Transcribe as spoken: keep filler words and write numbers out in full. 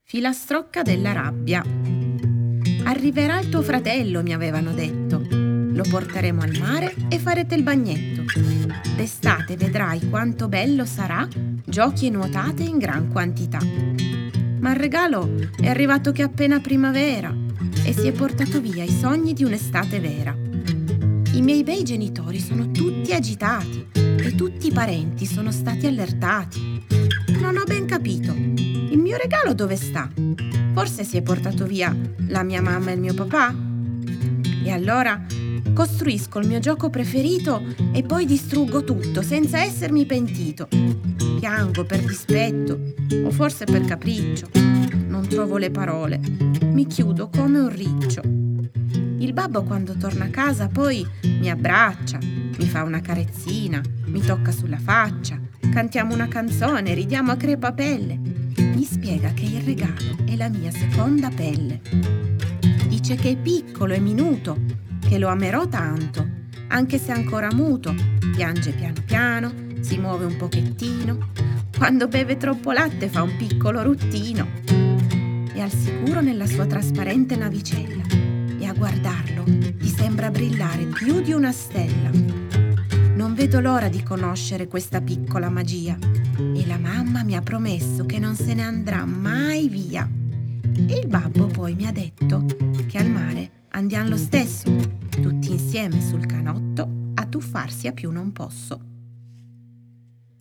Filastrocca della rabbia. Arriverà il tuo fratello, mi avevano detto. Lo porteremo al mare e farete il bagnetto. D'estate vedrai quanto bello sarà, giochi e nuotate in gran quantità. Ma il regalo è arrivato che appena primavera e si è portato via i sogni di un'estate vera. I miei bei genitori sono tutti agitati e tutti i parenti sono stati allertati. Non ho ben capito. Il mio regalo dove sta? Forse si è portato via la mia mamma e il mio papà? E allora costruisco il mio gioco preferito e poi distruggo tutto senza essermi pentito. Piango per dispetto o forse per capriccio. Non trovo le parole. Mi chiudo come un riccio. Il babbo quando torna a casa poi mi abbraccia, mi fa una carezzina, mi tocca sulla faccia, cantiamo una canzone, ridiamo a crepapelle. Mi spiega che il regalo è la mia seconda pelle. Dice che è piccolo e minuto, che lo amerò tanto, anche se ancora muto. Piange piano piano, si muove un pochettino. Quando beve troppo latte fa un piccolo ruttino. È al sicuro nella sua trasparente navicella e a guardarlo ti sembra brillare più di una stella. Non vedo l'ora di conoscere questa piccola magia e la mamma mi ha promesso che non se ne andrà mai via. E il babbo poi mi ha detto che al mare andiamo lo stesso, tutti insieme sul canotto, a tuffarsi a più non posso.